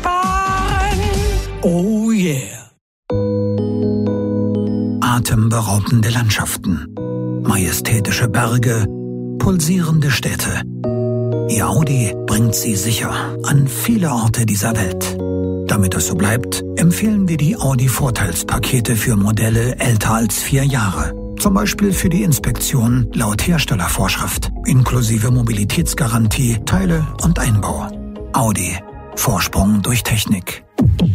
sparen. Oh yeah. Atemberaubende Landschaften, majestätische Berge, pulsierende Städte. Ihr Audi bringt Sie sicher an viele Orte dieser Welt. Damit es so bleibt, empfehlen wir die Audi-Vorteilspakete für Modelle älter als 4 Jahre. Zum Beispiel für die Inspektion laut Herstellervorschrift, inklusive Mobilitätsgarantie, Teile und Einbau. Audi. Vorsprung durch Technik.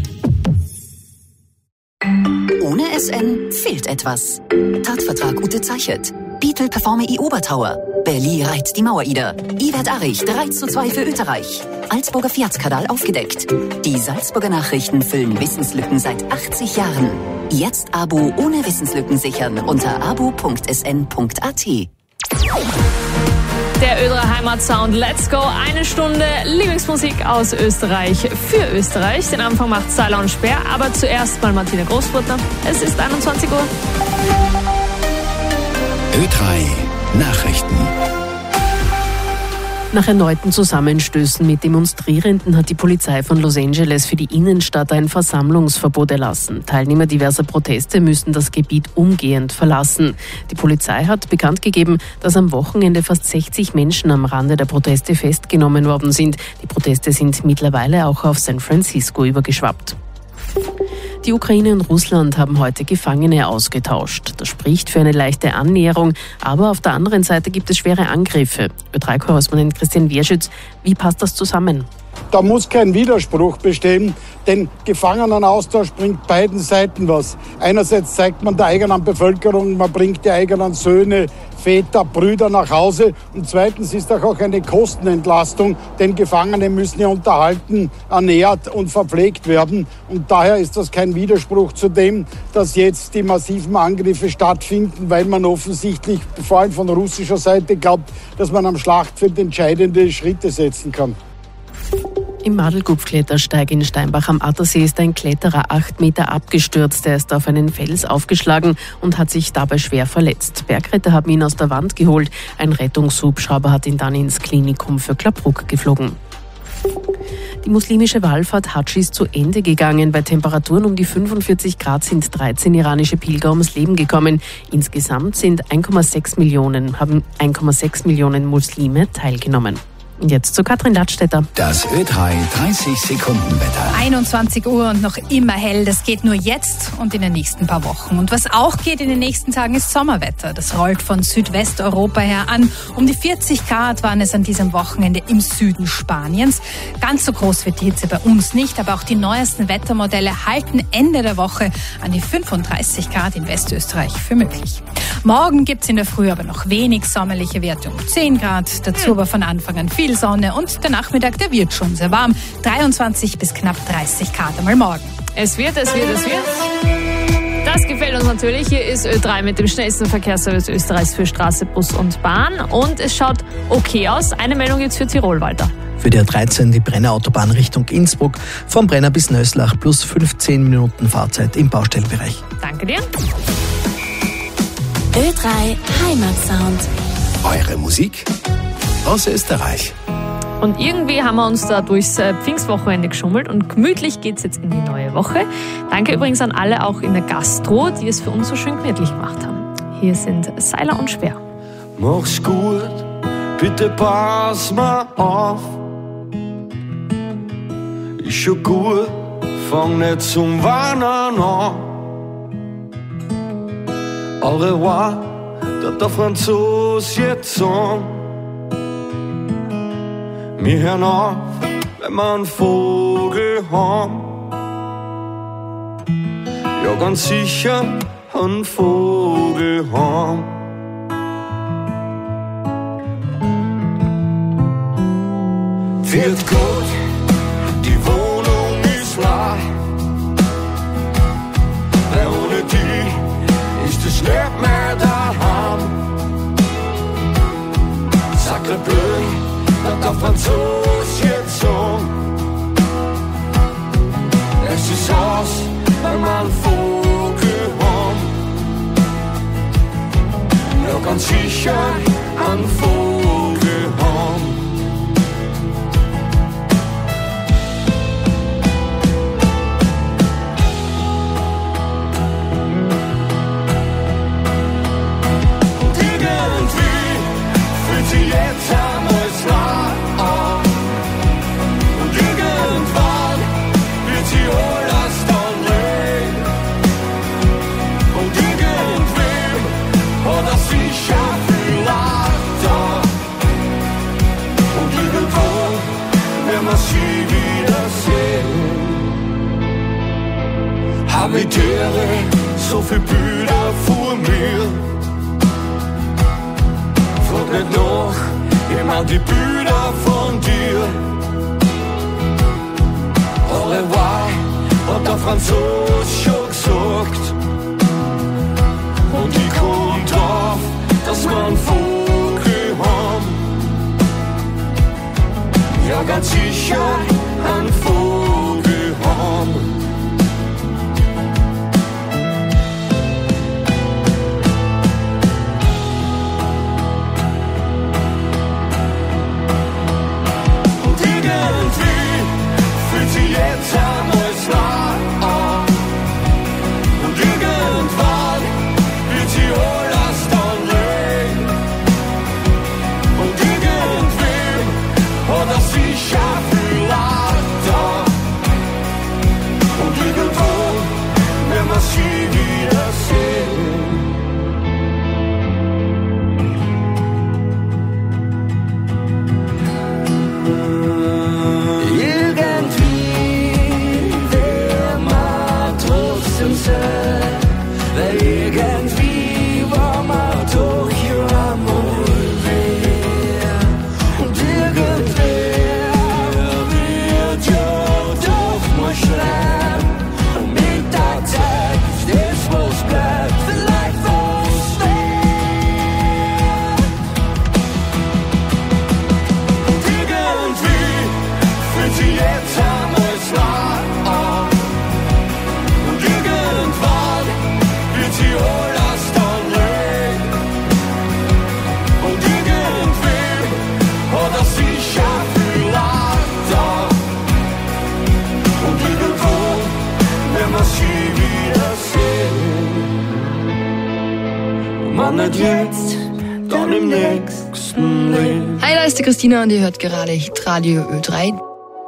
Ohne SN fehlt etwas. Tatvertrag unterzeichnet. Beetle performe i Obertauer. Berli reiht die Mauer-Ida. Iwert Arich 3:2 für Österreich. Salzburger Fiat-Skandal aufgedeckt. Die Salzburger Nachrichten füllen Wissenslücken seit 80 Jahren. Jetzt Abo ohne Wissenslücken sichern unter abo.sn.at. Der Ö3 Heimatsound, let's go, 1 Stunde Lieblingsmusik aus Österreich für Österreich. Den Anfang macht Seiler und Speer, aber zuerst mal Martina Großbrutner. Es ist 21 Uhr. Ö3 Nachrichten. Nach erneuten Zusammenstößen mit Demonstrierenden hat die Polizei von Los Angeles für die Innenstadt ein Versammlungsverbot erlassen. Teilnehmer diverser Proteste müssen das Gebiet umgehend verlassen. Die Polizei hat bekannt gegeben, dass am Wochenende fast 60 Menschen am Rande der Proteste festgenommen worden sind. Die Proteste sind mittlerweile auch auf San Francisco übergeschwappt. Die Ukraine und Russland haben heute Gefangene ausgetauscht. Das spricht für eine leichte Annäherung, aber auf der anderen Seite gibt es schwere Angriffe. Ö3-Korrespondent Christian Wierschütz, wie passt das zusammen? Da muss kein Widerspruch bestehen, denn Gefangenenaustausch bringt beiden Seiten was. Einerseits zeigt man der eigenen Bevölkerung, man bringt die eigenen Söhne, Väter, Brüder nach Hause. Und zweitens ist auch eine Kostenentlastung, denn Gefangene müssen ja unterhalten, ernährt und verpflegt werden. Und daher ist das kein Widerspruch zu dem, dass jetzt die massiven Angriffe stattfinden, weil man offensichtlich, vor allem von russischer Seite, glaubt, dass man am Schlachtfeld entscheidende Schritte setzen kann. Im Madelgupf-Klettersteig in Steinbach am Attersee ist ein Kletterer 8 Meter abgestürzt. Er ist auf einen Fels aufgeschlagen und hat sich dabei schwer verletzt. Bergretter haben ihn aus der Wand geholt. Ein Rettungshubschrauber hat ihn dann ins Klinikum für Klappbruck geflogen. Die muslimische Wallfahrt Hadsch ist zu Ende gegangen. Bei Temperaturen um die 45 Grad sind 13 iranische Pilger ums Leben gekommen. Insgesamt haben 1,6 Millionen Muslime teilgenommen. Und jetzt zu Katrin Ladstätter. Das Ö3 30-Sekunden-Wetter. 21 Uhr und noch immer hell. Das geht nur jetzt und in den nächsten paar Wochen. Und was auch geht in den nächsten Tagen ist Sommerwetter. Das rollt von Südwesteuropa her an. Um die 40 Grad waren es an diesem Wochenende im Süden Spaniens. Ganz so groß wird die Hitze bei uns nicht, aber auch die neuesten Wettermodelle halten Ende der Woche an die 35 Grad in Westösterreich für möglich. Morgen gibt's in der Früh aber noch wenig sommerliche Werte, um 10 Grad. Dazu aber von Anfang an viel Sonne und der Nachmittag, der wird schon sehr warm. 23 bis knapp 30 Grad einmal morgen. Es wird. Das gefällt uns natürlich. Hier ist Ö3 mit dem schnellsten Verkehrsservice Österreichs für Straße, Bus und Bahn. Und es schaut okay aus. Eine Meldung jetzt für Tirol, Walter. Für die A13 die Brenner Autobahn Richtung Innsbruck, vom Brenner bis Nöslach plus 15 Minuten Fahrzeit im Baustellenbereich. Danke dir. Ö3 Heimatsound. Eure Musik aus Österreich. Und irgendwie haben wir uns da durchs Pfingstwochenende geschummelt und gemütlich geht's jetzt in die neue Woche. Danke übrigens an alle auch in der Gastro, die es für uns so schön gemütlich gemacht haben. Hier sind Seiler und Speer. Mach's gut, bitte pass mal auf. Ist schon gut, fang nicht zum Weinen an. Au revoir, der Franzos jetzt sagen. Wir hören auf, wenn wir einen Vogel haben. Ja, ganz sicher einen Vogel haben. Wird gut, die Wohnung ist leer. Weil ohne die ist es nicht mehr daheim. Sacre bleu, der Franzos jetzt so. Es ist aus, wenn man einen Vogel haben. Ja, ganz sicher einen Vogel haben. Habitäre, so viel Bilder vor mir. Frag nicht nach, immer die Bilder von dir. Au revoir, hat der Franzos schon gesagt. Und ich komm drauf, dass wir einen Vogel haben. Ja, ganz sicher einen Vogel haben. Und irgendwie fühlt sich jetzt einmal nah an. Und irgendwann wird sie alles dann legen. Und irgendwem hat er sicher viel Latter. Und irgendwo werden wir sie wiedersehen. Irgendwie werden wir trotzdem sein. Weil irgendwie war man doch hier einmal wer. Und irgendwer wird ja doch mal schreiben. Und mit der Zeit ist was bleibt, vielleicht was wert. Und irgendwie fühlt sich jetzt einmal nah an. Und irgendwann wird sie alles dann legen. Und irgendwem hat er sicher viel Latter. Und irgendwo werden wir sie wiedersehen. Man nicht jetzt, dann im nächsten Leben. Hi, da ist die Christina und ihr hört gerade Hitradio Ö3.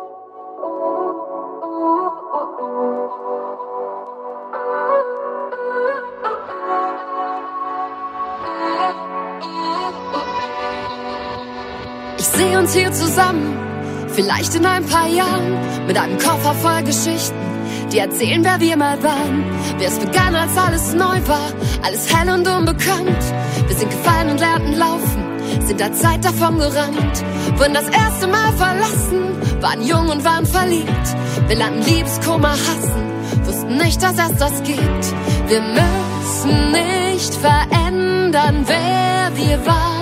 Ich sehe uns hier zusammen, vielleicht in ein paar Jahren, mit einem Koffer voll Geschichten, die erzählen, wer wir mal waren. Wie es begann, als alles neu war, alles hell und unbekannt. Wir sind gefallen und lernten laufen, sind der Zeit davon gerannt. Wurden das erste Mal verlassen, waren jung und waren verliebt. Wir lernten Liebeskummer hassen, wussten nicht, dass es das gibt. Wir müssen nicht verändern, wer wir waren.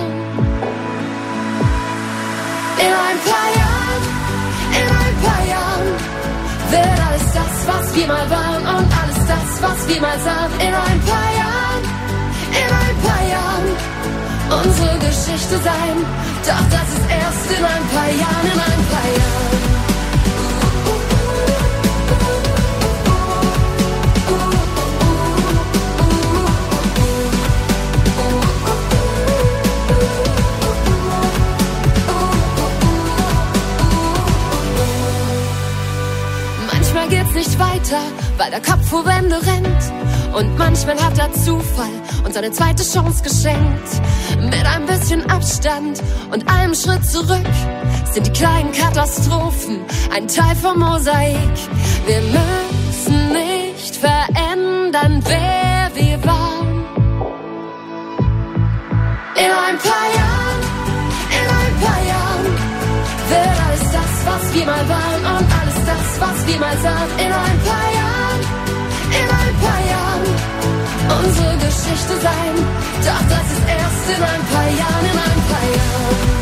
In ein paar Jahren wird alles das, was wir mal waren und alles das, was wir mal sahen. In ein paar Jahren unsere Geschichte sein. Doch das ist erst in ein paar Jahren, in ein paar Jahren. Geht's nicht weiter, weil der Kopf vor Wände rennt. Und manchmal hat der Zufall uns eine zweite Chance geschenkt. Mit ein bisschen Abstand und einem Schritt zurück sind die kleinen Katastrophen ein Teil vom Mosaik. Wir müssen nicht verändern, wer wir waren. In ein paar Jahren wird alles das, was wir mal waren und alles das, was wir mal sahen. In ein paar Jahren unsere Geschichte sein. Doch das ist erst in ein paar Jahren, in ein paar Jahren.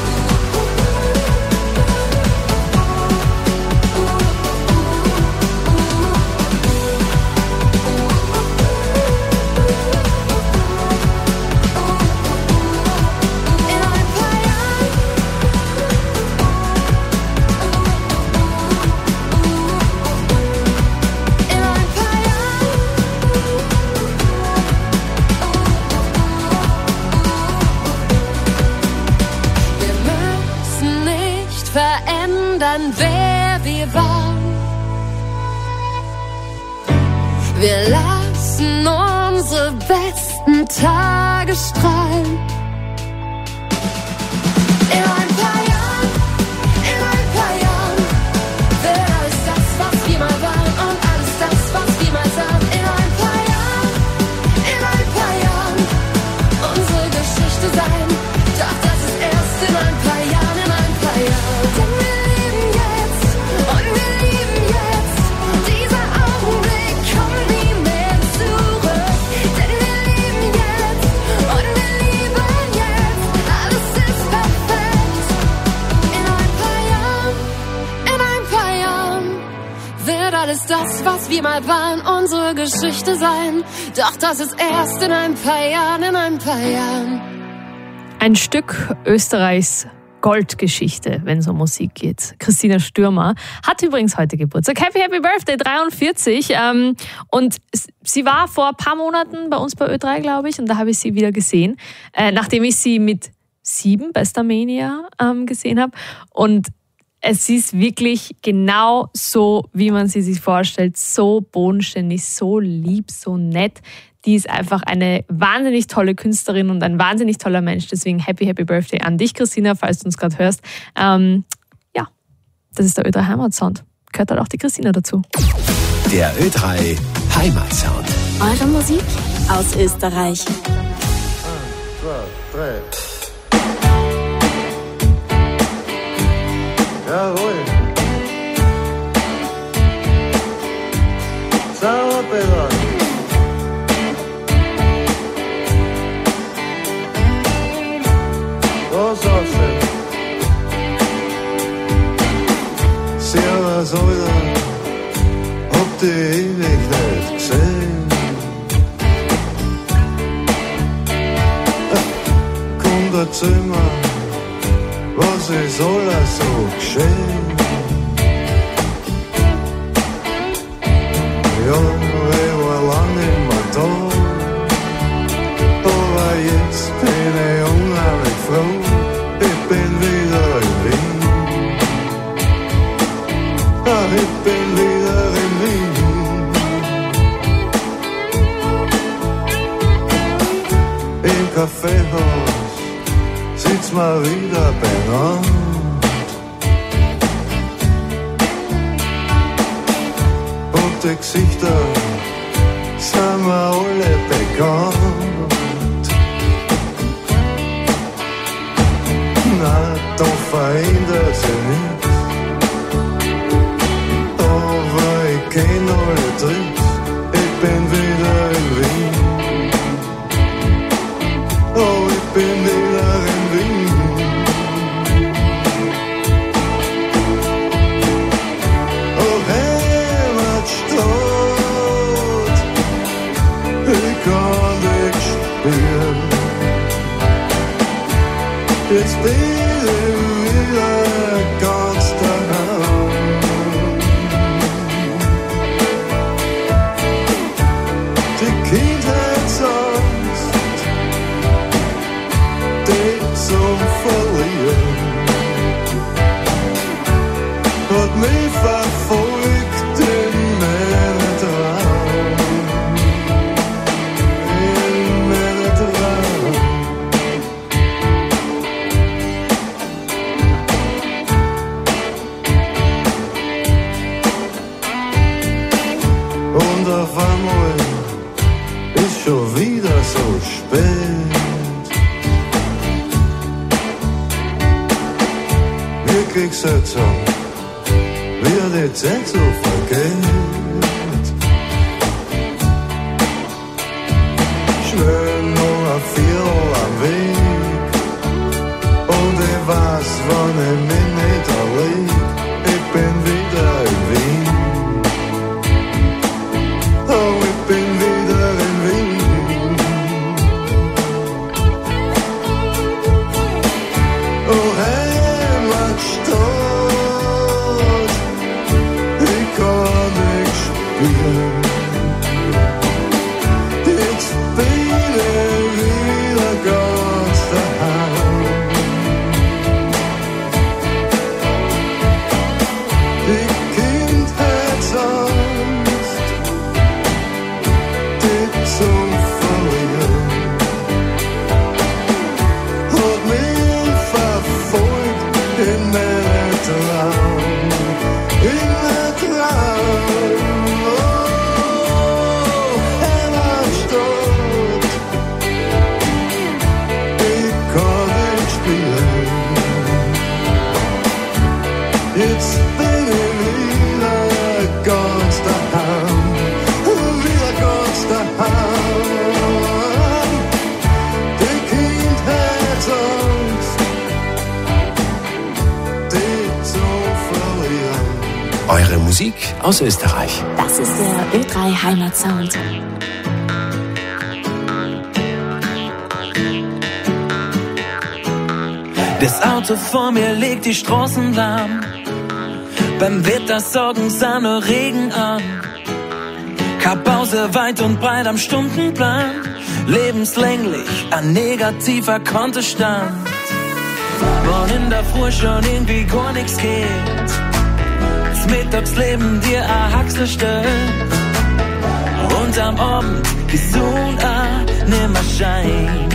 Verändern, wer wir waren. Wir lassen unsere besten Tage strahlen. In ein paar Jahren wird alles das, was wir mal waren und alles das, was wir mal sahen. alles das, was wir mal waren, unsere Geschichte sein. Doch das ist erst in ein paar Jahren. Ein Stück Österreichs Goldgeschichte, wenn es um Musik geht. Christina Stürmer hat übrigens heute Geburtstag. Happy Birthday, 43. Und sie war vor ein paar Monaten bei uns bei Ö3, glaube ich, und da habe ich sie wieder gesehen, nachdem ich sie mit 7 bei Starmania gesehen habe. Und es ist wirklich genau so, wie man sie sich vorstellt. So bodenständig, so lieb, so nett. Die ist einfach eine wahnsinnig tolle Künstlerin und ein wahnsinnig toller Mensch. Deswegen Happy Birthday an dich, Christina, falls du uns gerade hörst. Ja, das ist der Ö3 Heimatsound. Gehört halt auch die Christina dazu. Der Ö3 Heimatsound. Eure Musik aus Österreich. 1, 2, 3. Jawohl. Sauerpedal. Was sagst du? Servus, Alter. Hab die ewig nicht gesehen. Komm, erzähl mir, was ist alles so geschehen? Ja, ich war lang immer da, aber jetzt bin ich unheimlich froh. Ich bin wieder in Wien. Ach, ich bin wieder in Wien. Im Kaffeehaus sitzt mal wieder benannt. Und die Gesichter sind mir alle bekannt. Na, da verändert sich nichts. Aber ich kenn alle Tricks. Ich bin wieder in Wien. Oh, ich bin wieder in Wien. Oh, Heimatstadt, ich kann dich spüren. Jetzt bin ich wieder ganz daheim. Die Kindheitsangst, die zum Verlieren, hat mich verfolgt in meinen Traum. In meinen Traum. Und auf einmal ist schon wieder so spät. Wirklich seltsam, wie die Zeit so vergeht. Schnell noch ein Viertel am Weg. Und ich weiß, wann ich mich nicht erleg. Ich bin wieder in Wien. Oh, ich bin wieder in Wien. Oh, Heimatstadt, ich kann dich spüren. Jetzt bin ich wieder ganz daheim. Die Kindheitsangst, zum Verlieren, hat mich verfolgt in meinen Traum, in meinen Traum. Oh, Heimatstadt, ich kann nicht spielen. Jetzt bin ich wieder ganz daheim. Wieder ganz daheim. Die Kindheitsangst, die zu verlieren. Eure Musik aus Österreich. Das ist der Ö3 Heimatsound. Das Auto vor mir legt die Straßen lahm. Beim Wetter sorgen sah nur Regen an. Keine Pause weit und breit am Stundenplan. Lebenslänglich ein negativer Kontostand. Wann in der Früh schon irgendwie gar nichts geht. Das Mittagsleben dir ein Haxel stellt. Und am Abend die Sonne nimmer scheint.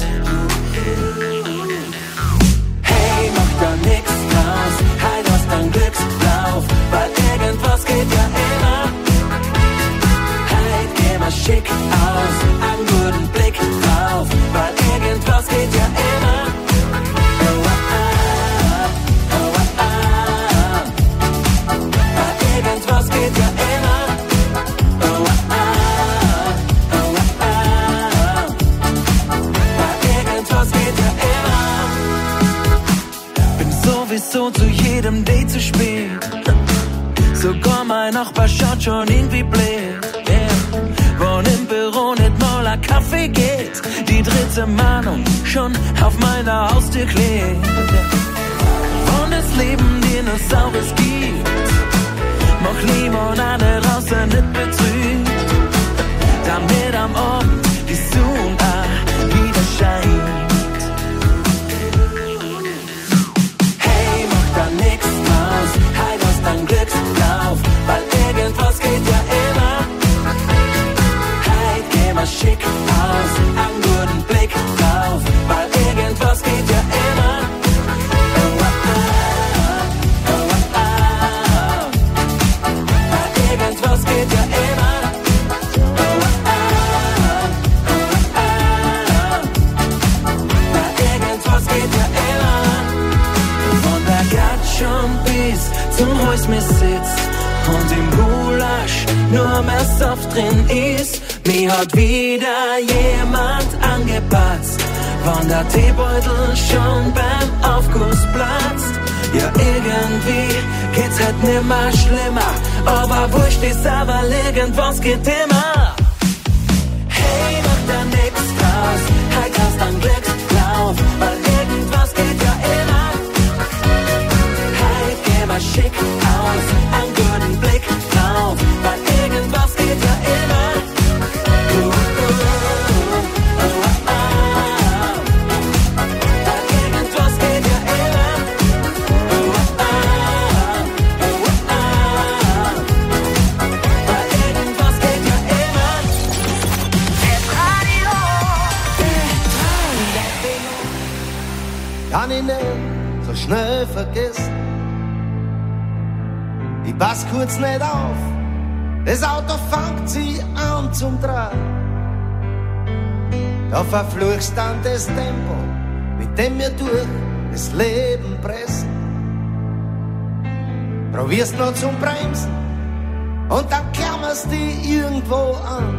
Hey, mach da nix draus, halt aus dein Glückslauf, weil irgendwas geht ja immer. Halt, geh mal schick aus, einen guten Blick drauf, weil irgendwas geht ja immer. Oh, ah, oh, ah, weil irgendwas geht ja immer. Oh, ah, oh, ah, weil irgendwas geht ja immer. Bin sowieso zu jedem Date zu spät. Sogar mein Nachbar schaut schon irgendwie blöd. Yeah. Und im Büro nicht mal ein Kaffee geht. Die dritte Mahnung schon auf meiner Haustür klebt. Und das Leben dir nur Saures gibt. Mach Limonade raus, der nicht betrügt. Damit am Abend die Sonne wieder scheint. Hey, mach da nix draus, halt aus dein Glückslauf, weil irgendwas geht ja immer. Halt, geh mal schick aus, einen guten Blick drauf, weil irgendwas geht ja immer. Oh, ah, oh, ah, weil irgendwas geht ja immer. Oh, ah, oh, ah, weil irgendwas geht ja immer. Von der Gatschon bis zum Haus mir sitzt und im Gulasch nur mehr Saft drin ist. Mir hat wieder jemand angepatzt, wann der Teebeutel schon beim Aufguss platzt. Ja, irgendwie geht's halt nimmer schlimmer, aber wurscht ist, aber irgendwas geht immer. Hey, mach da nix draus, halt aus dein Glückslauf, weil irgendwas geht ja immer. Halt, geh mal schick aus, einen guten Blick drauf, weil irgendwas geht ja immer. Kann ich nicht so schnell vergessen. Ich pass kurz nicht auf, das Auto fängt sich an zum Drehen. Da verfluchst dann das Tempo, mit dem wir durch das Leben pressen. Probierst noch zum Bremsen und dann klammerst dich irgendwo an.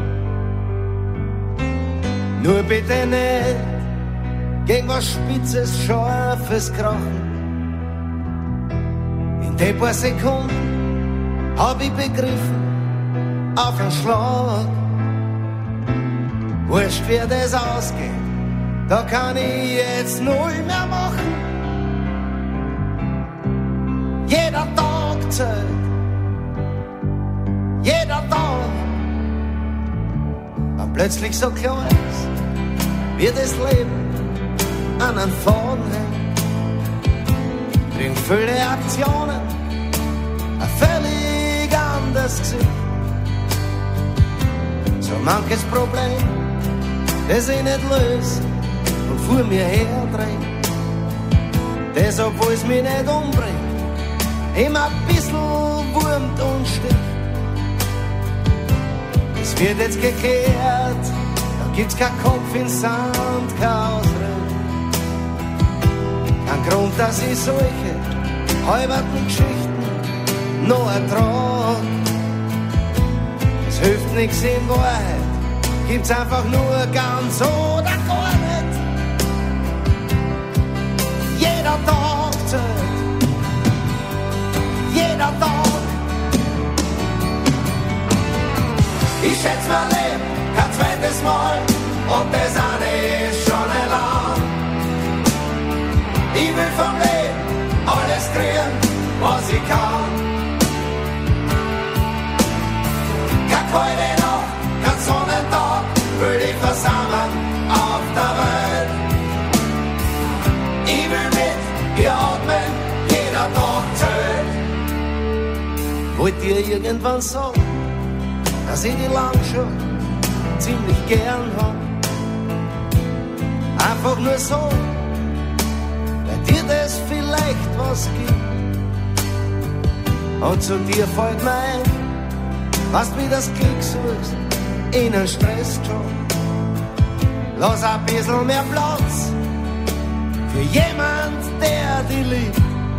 Nur bitte nicht gegen was Spitzes, Scharfes krachen. In den paar Sekunden hab ich begriffen, auf einen Schlag. Wurscht wie das ausgeht, da kann ich jetzt null mehr machen. Jeder Tag zählt, jeder Tag. Und plötzlich so klar ist, wie das Leben an einen Faden hängt, bringt viele Aktionen ein völlig anderes Gesicht. So manches Problem, das ich nicht löse und vor mir herdreht, das, obwohl es mich nicht umbringt, immer ein bisschen wurmt und sticht. Es wird jetzt geklärt, da gibt's kein Kopf in Sand, kein Ausrede. Kein Grund, dass ich solche halberten Geschichten noch ertrag. Es hilft nix in Wahrheit, gibt's einfach nur ganz oder gar nicht. Jeder Tag zählt, jeder Tag. schätz mein Leben kein zweites Mal und das eine ist schon lang. Ich will vom Leben alles kriegen, was ich kann. Kein kalte Nacht, kein Sonnentag, will ich versammeln auf der Welt. Ich will mit ihr atmen, jeder Tag zählt. Wollt ihr irgendwann sagen, dass ich die lang schon ziemlich gern hab? Einfach nur so, weil dir das vielleicht was gibt. Und zu dir fällt mir ein, was wie das Glück suchst, in einen Stressjob. Lass ein bisschen mehr Platz für jemand, der dich liebt.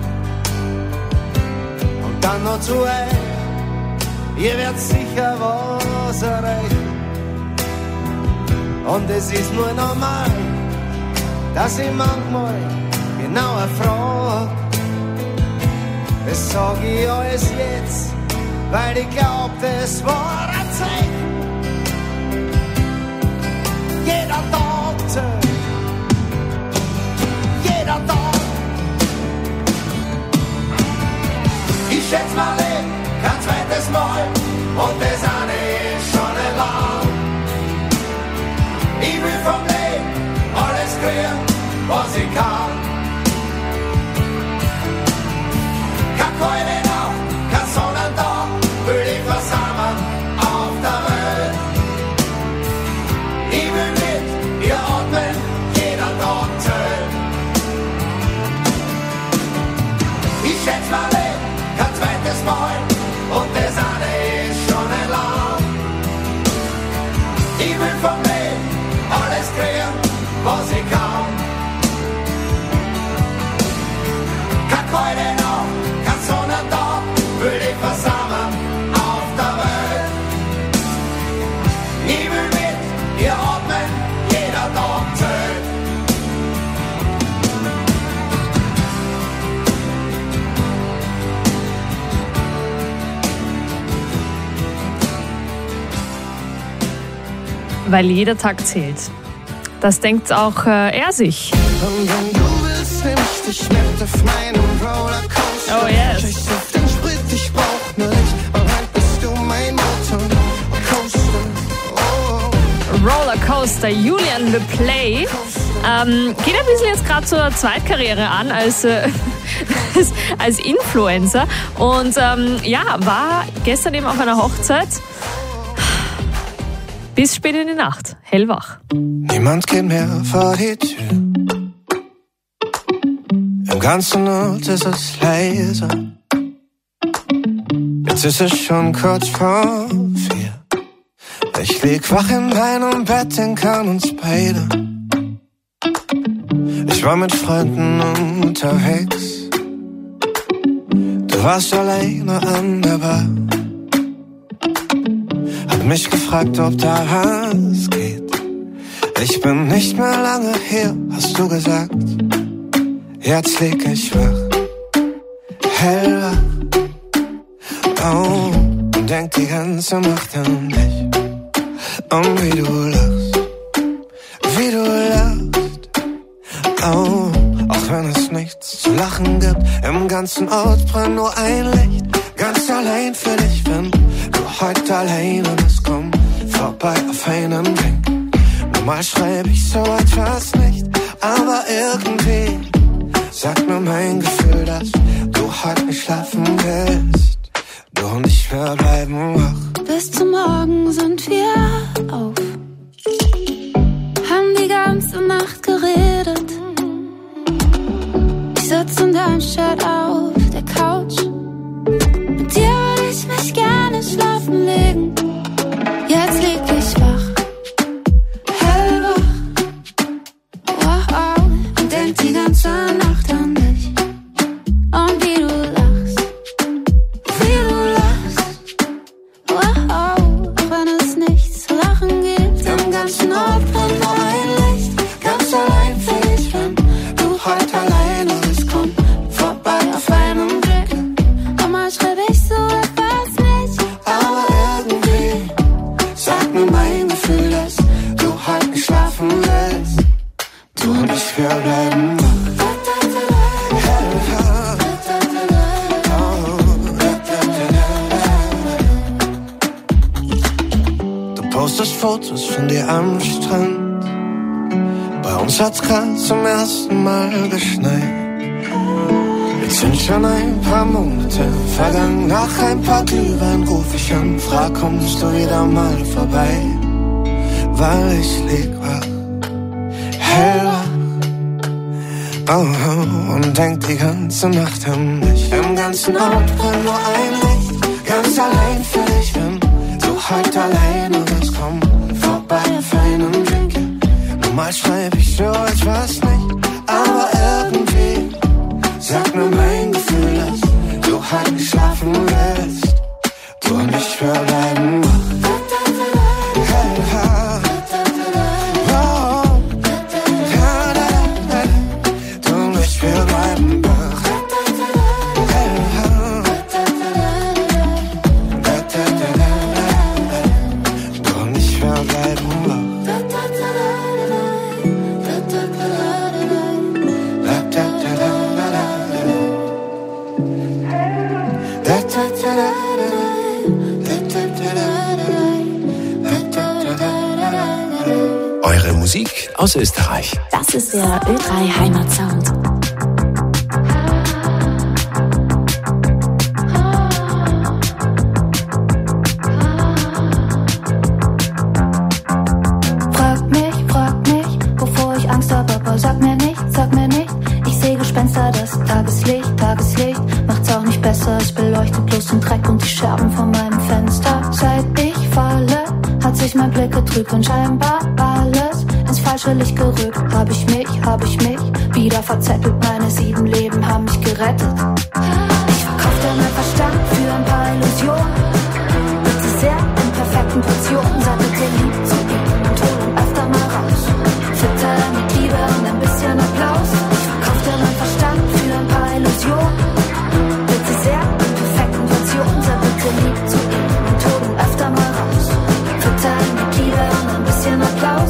Und dann noch zu euch, ihr werdet sicher was erreichen. Und es ist nur normal, dass ich manchmal genauer frag. Das sag ich alles jetzt, weil ich glaub, das war ein Zeichen. Jeder Tag zählt, jeder Tag. Ich schätz mein Leben kein zweites Mal und das eine ist schon lang. Ich will vom Leben alles kriegen, was ich kann. Kein kalte Nacht, kein Sonnentag, will ich versammeln auf der Welt. Ich will mit ihr atmen, jeder Tag zählt. Ich schätz mein Leben kein zweites Mal und das eine ist schon lang. Ich will vom Leben alles kriegen, was ich kann. Kein kalte Nacht, kein Sonnentag, will ich versammeln auf der Welt. Ich will mit ihr atmen, jeder Tag zählt. Weil jeder Tag zählt. Das denkt auch er sich. Und wenn du willst, nehm ich dich mit auf meinem Rollercoaster. Oh yes. Scheiß auf den Sprit, ich brauch nur dich. Und heute bist du mein Motorcoaster. Oh. Rollercoaster, Julian Le Play. Geht ein bisschen jetzt gerade zur Zweitkarriere an als Influencer. Und war gestern eben auf einer Hochzeit. Bis spät in die Nacht, hellwach. Niemand geht mehr vor die Tür. Im ganzen Ort ist es leise. Jetzt ist es schon kurz vor 4. Ich lieg wach in meinem Bett, denk an uns beide. Ich war mit Freunden unterwegs. Du warst alleine an der Bar. Hab mich gefragt, ob da was geht. Ich bin nicht mehr lange hier, hast du gesagt. Jetzt lieg ich wach, hellwach. Oh, und denk die ganze Nacht an dich. Und wie du lachst, wie du lachst. Oh, auch wenn es nichts zu lachen gibt. Im ganzen Ort brennt nur ein Licht. Ganz allein für dich, wenn du heute alleine bist. Komm vorbei auf einen Wink. Normal schreib ich so etwas nicht, aber irgendwie sagt mir mein Gefühl, dass du heute nicht schlafen willst. Du und ich, wir bleiben wach. Bis zum Morgen sind wir auf. Haben die ganze Nacht geredet. Ich sitz in deinem Shirt auf der Couch. Mit dir würde ich mich gerne schlafen legen. Jetzt lieg ich wach, hellwach. Wow, und denk die ganze Nacht an dich. Und wie du lachst, wie du lachst. Wow, auch wenn es nichts zu lachen gibt. Im ganzen Ort brennt nur ein Licht. Ganz allein für dich, wenn du heute alleine bist. Komm vorbei postest Fotos von dir am Strand. Bei uns hat's grad zum ersten Mal geschneit. Jetzt sind schon ein paar Monate vergangen. Nach ein paar Glühwein ruf ich an, frag, kommst du wieder mal vorbei? Weil ich lieg wach, hellwach, und denk die ganze Nacht an dich. Im ganzen Ort brennt nur ein Licht, ganz allein für dich bin. Du halt alleine willst kommen, vorbei für einen Drink. Normal schreib ich so etwas nicht, aber irgendwie sag mir mein Gefühl, dass du halt nicht schlafen willst. Du und ich verbleiben wach. Eure Musik aus Österreich. Das ist der Ö3 Heimatsound. Frag mich, wovor ich Angst hab, aber sag mir nicht. Ich seh Gespenster, das Tageslicht macht's auch nicht besser. Es beleuchtet bloß den Dreck und die Scherben von meinem Fenster. Seit ich falle, hat sich mein Blick getrübt und scheinbar alles ins falsche Licht gerückt. Hab ich mich wieder verzettelt. Meine 7 Leben haben mich gerettet. Ich verkaufte meinen Verstand für ein paar Illusionen. Bitte sehr in perfekten Portionen. Sag bitte lieb zu ihm und hol ihn öfter mal raus. Fütter mit Liebe und ein bisschen Applaus. Ich verkaufte meinen Verstand für ein paar Illusionen. Bitte sehr in perfekten Portionen. Sag bitte lieb zu ihm und hol ihn öfter mal raus. Fütter mit Liebe und ein bisschen Applaus.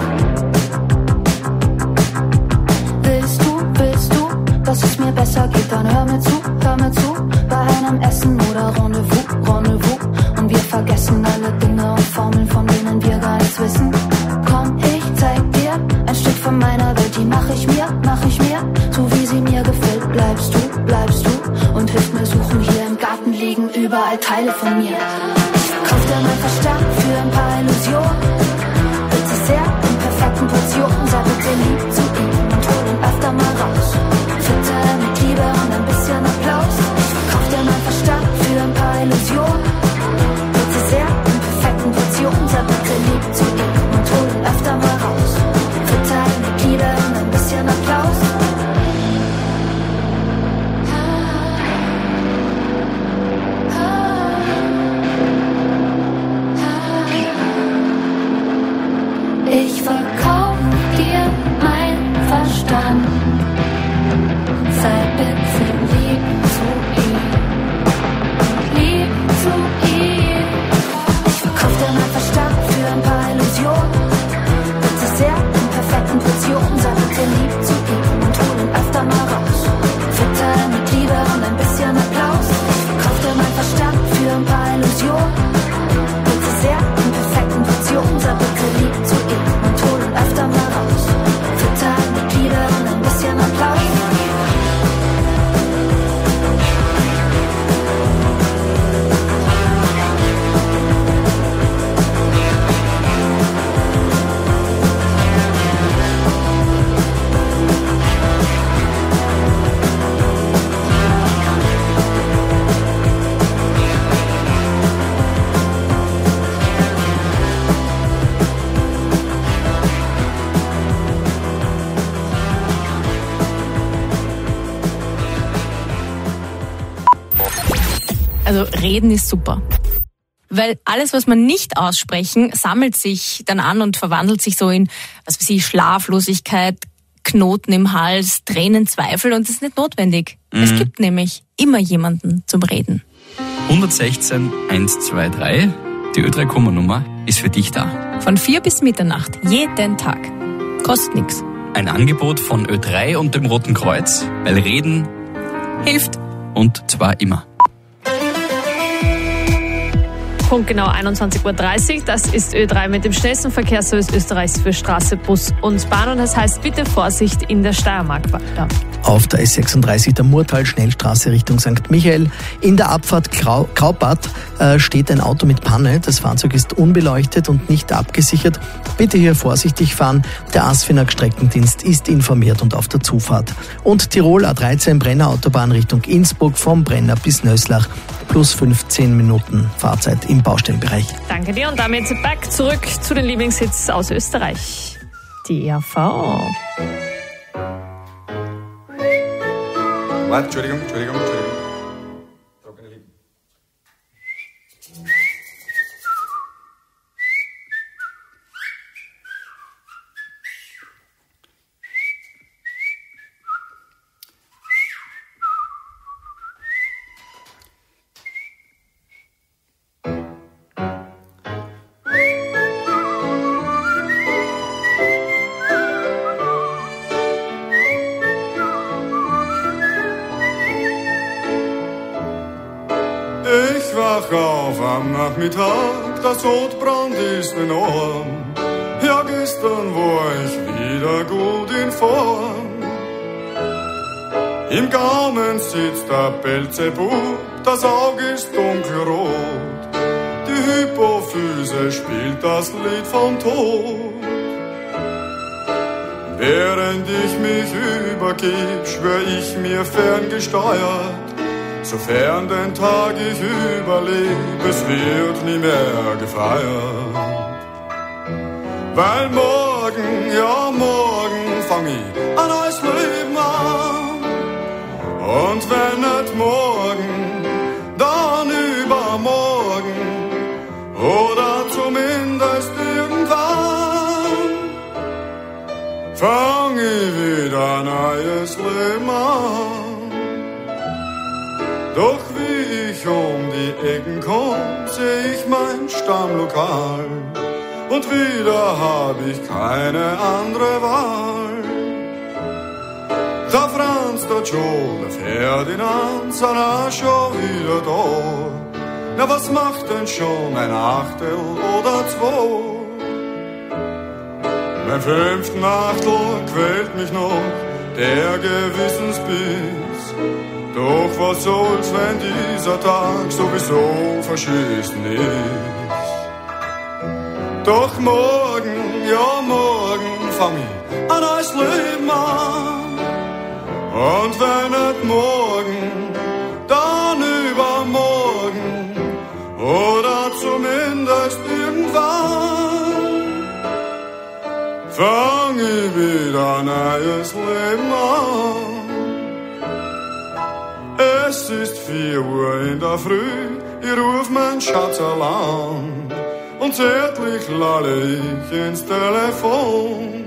Willst du, dass es mir besser geht, dann hör mir zu, bei einem Essen oder Rendezvous, und wir vergessen alle Dinge und Formeln, von denen wir gar nichts wissen. Komm, ich zeig dir ein Stück von meiner Welt, die mach ich mir, so wie sie mir gefällt. Bleibst du und hilfst mir suchen, hier im Garten liegen überall Teile von mir. Ich verkauf dir meinen Verstand für ein paar Illusionen. Bitte sehr in perfekten Portionen, sag bitte lieb zu ihm und hol ihn öfter mal raus. Fütter mit Liebe und ein bisschen Applaus. Ich verkauf dir meinen Verstand für ein paar Illusionen. Bitte sehr in perfekten Portionen, sag bitte lieb zu ihm und hol ihn öfter mal raus. Fütter mit Liebe und ein bisschen Applaus. Ich verkauf dir mein Verstand. Sei bitte lieb zu ihm. Ich verkauf dir mein Verstand für ein paar Illusionen. Bitte sehr in perfekten Portionen. Sei bitte lieb zu ihm und hol ihn öfter mal raus. Fütter mit Liebe und ein bisschen Applaus. Ich verkauf dir mein Verstand für ein paar Illusionen. Bitte sehr in perfekten Portionen. Sei bitte lieb zu ihm und hol ihn öfter mal raus. Fütter mit Liebe und ein bisschen Applaus. Also reden ist super. Weil alles, was man nicht aussprechen, sammelt sich dann an und verwandelt sich so in, was weiß ich, Schlaflosigkeit, Knoten im Hals, Tränen, Zweifel, und das ist nicht notwendig. Es gibt nämlich immer jemanden zum Reden. 116 123, die Ö3-Kummer-Nummer ist für dich da. Von 4 bis Mitternacht, jeden Tag. Kostet nichts. Ein Angebot von Ö3 und dem Roten Kreuz, weil Reden hilft. Und zwar immer. Punktgenau 21.30 Uhr. Das ist Ö3 mit dem schnellsten Verkehrsservice Österreichs für Straße, Bus und Bahn. Und das heißt, bitte Vorsicht in der Steiermark weiter. Auf der S36 der Murtal-Schnellstraße Richtung St. Michael. In der Abfahrt Graubad steht ein Auto mit Panne. Das Fahrzeug ist unbeleuchtet und nicht abgesichert. Bitte hier vorsichtig fahren. Der ASFINAG-Streckendienst ist informiert und auf der Zufahrt. Und Tirol A13 Brenner Autobahn Richtung Innsbruck vom Brenner bis Nöslach. Plus 15 Minuten Fahrzeit im Baustellenbereich. Danke dir und damit back zurück zu den Lieblingshits aus Österreich. Die ERV. Was? Entschuldigung. Ich wach auf am Nachmittag, das Sodbrand ist enorm. Ja, gestern war ich wieder gut in Form. Im Gaumen sitzt der Belzebub, das Auge ist dunkelrot. Die Hypophyse spielt das Lied vom Tod. Während ich mich übergib, schwör ich mir ferngesteuert, sofern den Tag ich überlebe, es wird nie mehr gefeiert. Weil morgen, ja morgen, fang ich ein neues Leben an. Und wenn nicht morgen, dann übermorgen. Oder zumindest irgendwann. Fang ich wieder ein neues Leben an. Doch wie ich um die Ecken komm, seh ich mein Stammlokal. Und wieder hab ich keine andere Wahl. Da Franz, der Joe, der Ferdinand, sind auch schon wieder da. Na, was macht denn schon ein Achtel oder zwei? Beim 5. Achtel quält mich noch der Gewissensbiss. Doch was soll's, wenn dieser Tag sowieso verschissen ist? Doch morgen, ja morgen, fang ich ein neues Leben an. Und wenn nicht morgen, dann übermorgen. Oder zumindest irgendwann. Fang ich wieder ein neues Leben an. Es ist 4 Uhr in der Früh, ich ruf mein Schatz allein. Und zärtlich lalle ich ins Telefon.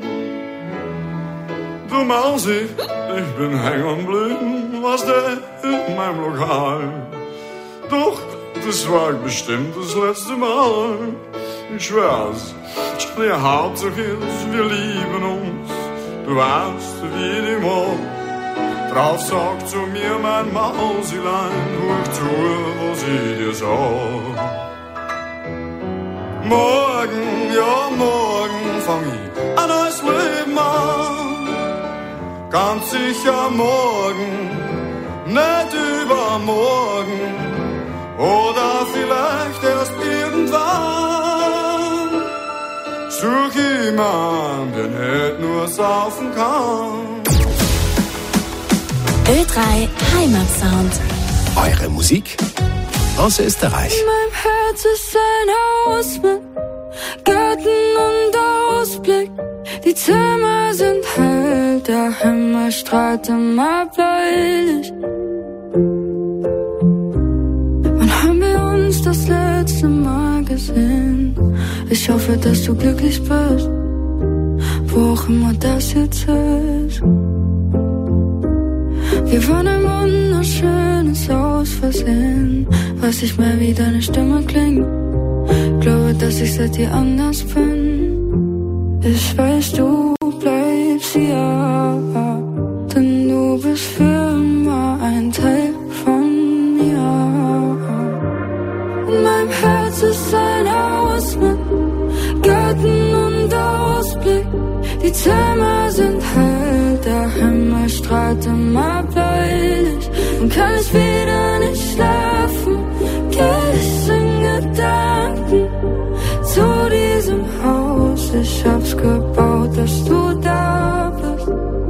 Du Mausi, ich bin hängen geblieben, was der in meinem Lokal. Doch, das war bestimmt das letzte Mal. Ich schwör's, die Hauptsache ist, wir lieben uns. Du weißt, wie die mag. Drauf sagt zu mir mein Mausilein, hör zu, was ich dir sag. Morgen, ja morgen, fang ich ein neues Leben an. Ganz sicher morgen, nicht übermorgen. Oder vielleicht erst irgendwann. Such jemand, der nicht nur saufen kann. Ö3 Heimatsound. Eure Musik aus Österreich. In meinem Herz ist ein Haus mit Garten und Ausblick. Die Zimmer sind hell, der Himmel strahlt immer bläulich. Wann haben wir uns das letzte Mal gesehen? Ich hoffe, dass du glücklich bist, wo auch immer das jetzt ist. Wir waren ein wunderschönes Aus Versehen. Weiß nicht mehr, wie deine Stimme klingt. Glaube, dass ich seit dir anders bin. Ich weiß, du bleibst hier, denn du bist für immer ein Teil von mir. meinem Herz ist ein Haus mit Gärten und Ausblick. Die Zimmer sind hell, der Himmel strahlt immer bläulich. Und kann ich wieder nicht schlafen, geh ich in Gedanken zu diesem Haus. Ich hab's gebaut, dass du da bist.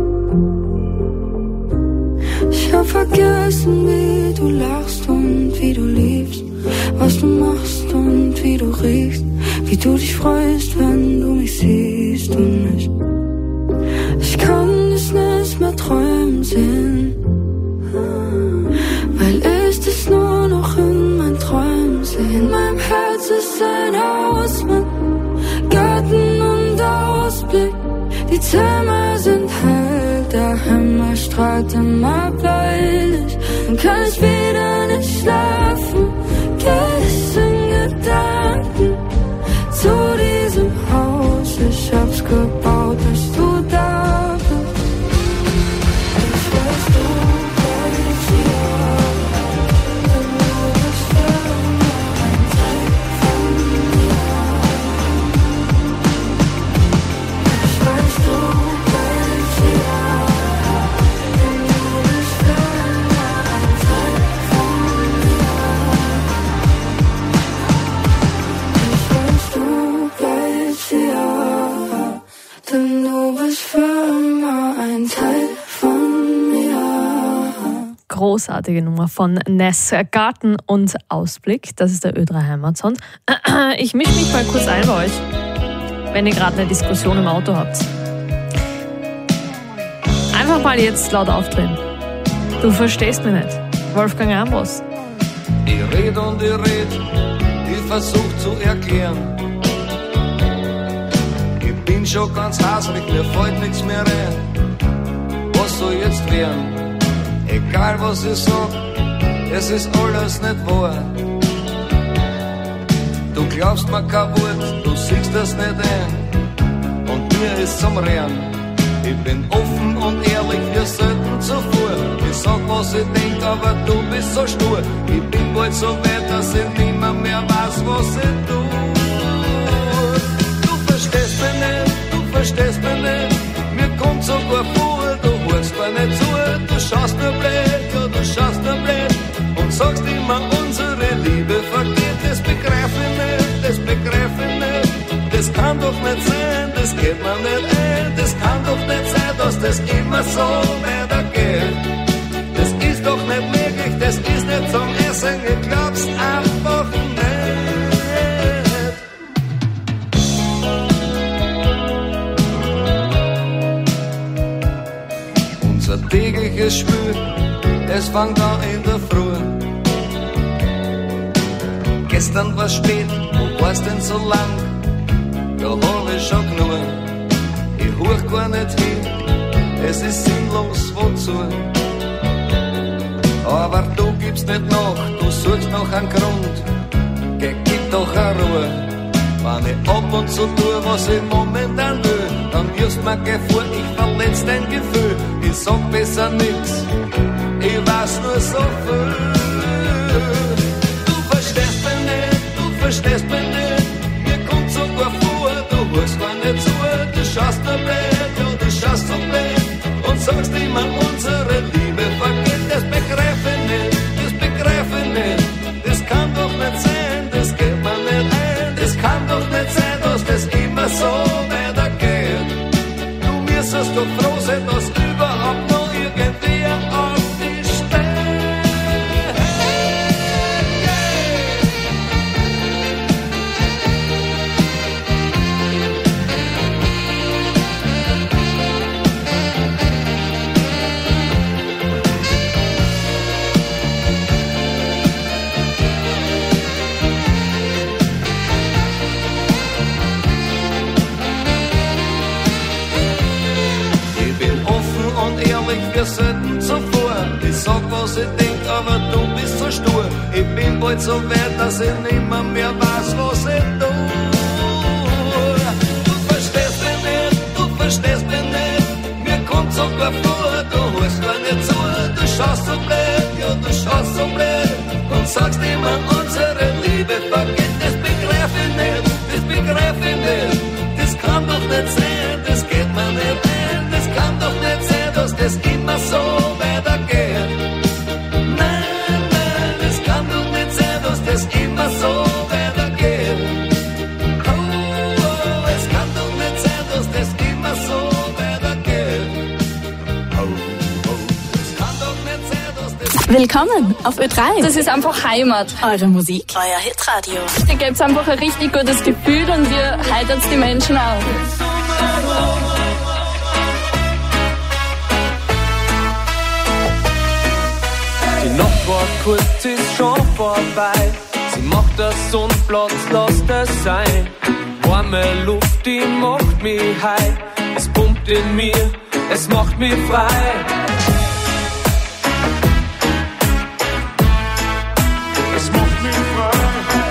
Ich hab vergessen, wie du lachst und wie du liebst, was du machst und wie du riechst, wie du dich freust, wenn du mich siehst und mich. Ich kann dich nicht mehr träumen sehen, weil ich dich nur noch in meinen Träumen sehe. In meinem Herz ist ein Haus mit Garten und Ausblick. Die Zimmer sind hell, der Himmel strahlt immer bläulich. Und kann ich wieder nicht schlafen, geh ich in Gedanken zu diesem Haus. Ich hab's gebaut, dass du da bist. Ich weiß, du bleibst hier, denn du bist für immer ein Teil von mir. Ich weiß, du bleibst hier, denn du bist für immer ein Teil von mir. Ich weiß, du bleibst hier, denn du bist für immer ein Teil von mir. Großartige Nummer von Ness, Garten und Ausblick. Das ist der Ö3 Heimatsound. Ich mische mich mal kurz ein bei euch, wenn ihr gerade eine Diskussion im Auto habt. Einfach mal jetzt laut aufdrehen. Du verstehst mich nicht. Wolfgang Ambros. Ich red und ich red, ich versuch zu erklären. Ich bin schon ganz hasrig, mir fällt nichts mehr rein. Was soll jetzt werden? Egal was ich sag, es ist alles nicht wahr. Du glaubst mir kein Wort, du siehst das nicht ein. Und mir ist zum Rehren. Ich bin offen und ehrlich, wie selten zuvor. Ich sag, was ich denk, aber du bist so stur. Ich bin bald so weit, dass ich nimmer mehr weiß, was ich tu. Du verstehst mich nicht, du verstehst mich nicht. Mir kommt sogar vor, du hörst mir nicht zu. Du schaust nur blöd, ja du schaust nur blöd. Und sagst immer, unsere Liebe vergeht. Das begreif ich nicht, das begreif ich nicht. Das kann doch nicht sein, das geht mir nicht ein. Das kann doch nicht sein, dass das immer so weitergeht. Das ist doch nicht möglich, das ist nicht zum Essen. Ich glaub's einfach nicht. Unser tägliches Spiel, es fängt an in der Früh. Gestern war's spät und war's denn so lang? Da hab ich schon genug. Ich huch gar nicht hin, es ist sinnlos, wozu? Aber du gibst nicht nach, du suchst noch einen Grund. Gib doch eine Ruhe. Wenn ich ab und zu tue, was ich momentan will, dann wirst mir vor, ich verletz dein Gefühl. Ich sag besser nix, ich weiß nur so viel. Du verstehst mich nicht, du verstehst mich nicht. Mir kommt sogar vor, du hörst mir nicht zu. Du schaust nur blöd, ja du schaust so blöd. Und sagst immer, unsere Liebe vergeht. Das begreif ich nicht, das begreif ich nicht. Das kann doch nicht sein, das geht mir nicht ein. Das kann doch nicht sein, dass das immer so weitergeht. Du müsstest doch froh sein, dass überhaupt noch irgendwer auf dich steht. Wir selten zuvor. Ich sag, was ich denk, aber du bist so stur. Ich bin bald so weit, dass ich nimmer mehr weiß, was ich tu. Du verstehst mich nicht, du verstehst mich nicht. Mir kommt sogar vor, du hörst gar nicht zu. Du schaust so blöd, ja du schaust so blöd. Und sagst immer, unsere Liebe Liebe vergeht, das begreif ich nicht. Das kann doch nicht sein, das geht mir nicht ein. Das kann doch nicht sein, dass das immer so weitergeht. Nein, das kann doch nicht sein, dass das immer so weitergeht. Oh, es kann doch nicht sein, dass das immer so weitergeht. Es kann doch nicht sein, dass das... Willkommen auf Ö3. Das ist einfach Heimat. Eure Musik, euer Hitradio. Hier gibt's einfach ein richtig gutes Gefühl und ihr heitert die Menschen auf. Die Nacht war kurz, ist schon vorbei. Sie macht das und Platz, lasst es sein. Warme Luft, die macht mich high. Es pumpt in mir, es macht mich frei. Es macht mich frei.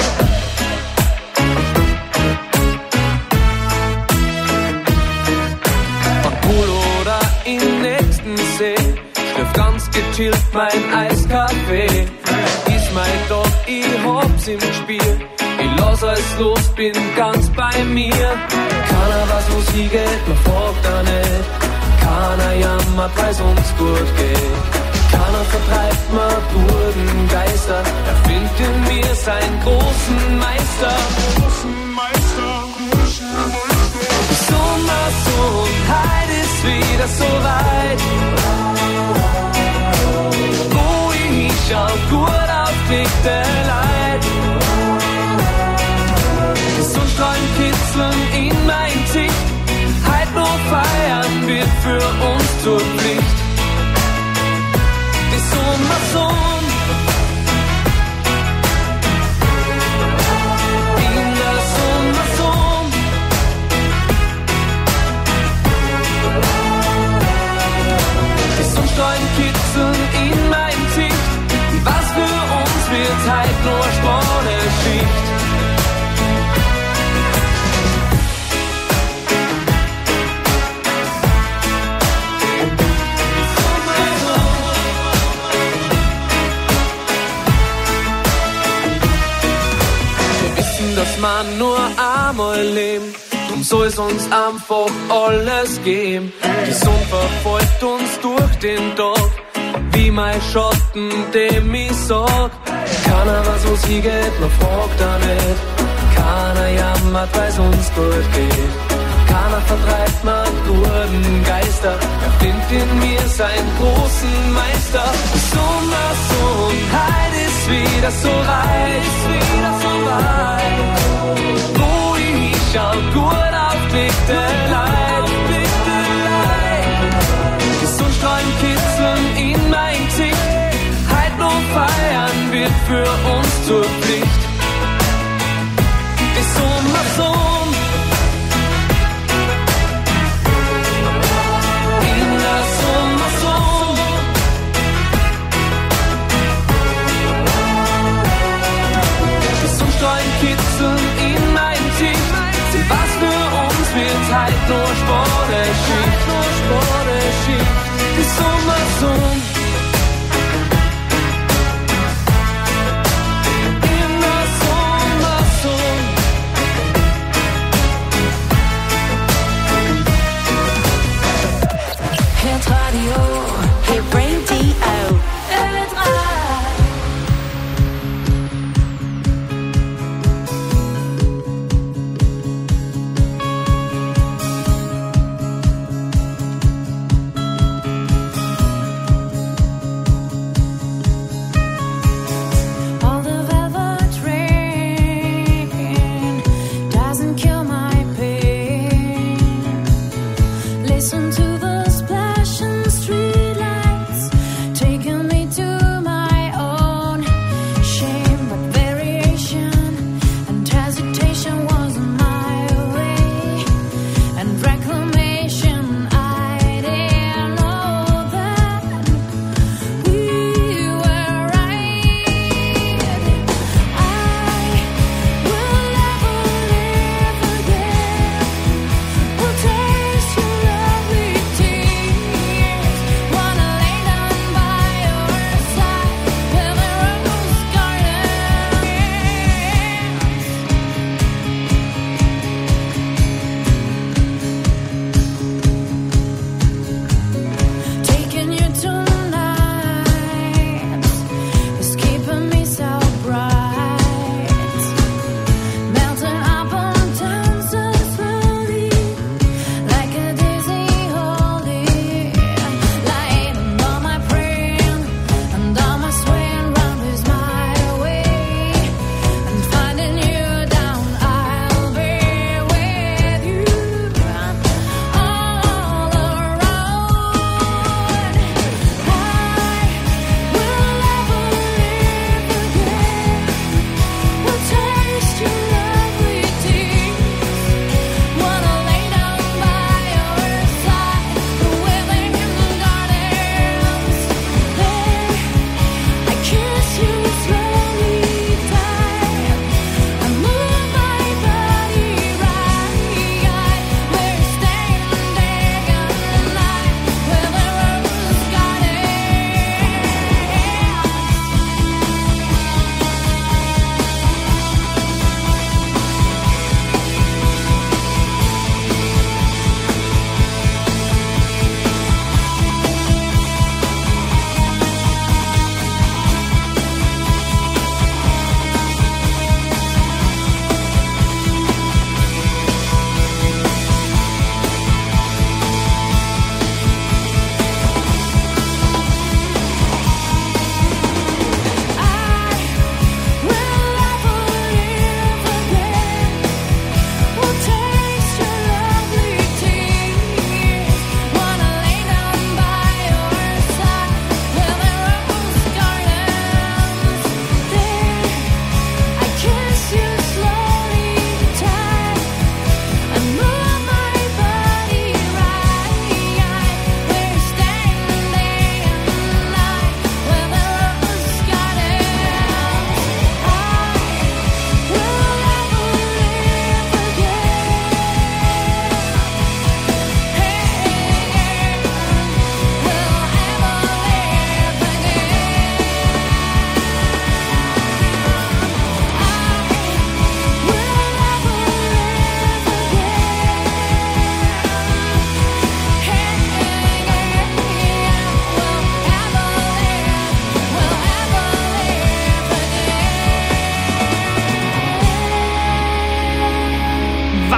Am Pool oder im nächsten See schlürf ganz gechillt mein Eiskaffee. Ist mein Tag, ich hab's im Spiel. Ich lass alles los, bin ganz bei mir. Keiner weiß, wo's hingeht, man fragt auch nicht. Keiner jammert, weil's uns gut geht. Keiner vertreibt mir Burgengeister. Er findet in mir seinen großen Meister. Die Sommersonne, heute ist wieder so weit. Wo ich schau, gut auflegte Leid. Die Sonnenstrahlen kitzeln in mein Gesicht. Heute noch feiern wird für uns zur Pflicht. Die Sommersonne in der Sommersonne. Die Sonnenstrahlen kitzeln in mein Gesicht. Was für uns wird heute nur Sporneschicht. Dass man nur einmal lebt, drum soll's uns einfach alles geben. Die Sonne verfolgt uns durch den Tag, wie mein Schatten, dem ich sag. Keiner weiß, wo's hingeht, man fragt auch nicht. Keiner jammert, weil's uns gut geht. Keiner vertreibt mir guten Geister. Er findet in mir seinen großen Meister. Die Sommersonne, heute ist wieder so weit. Wo ich schau, gut auflegte Leid. Die Sonnenstrahlen kitzeln in mein Gesicht. Heute noch feiern wird für uns zur Pflicht. Die Sommersonne in der Sommersonne. Die Sonnenstrahlen kitzeln in mein Gesicht. Was für uns wird heute nur Sporneschicht. Die Sommersonne in der Sommersonne. Hitradio, Hitradio.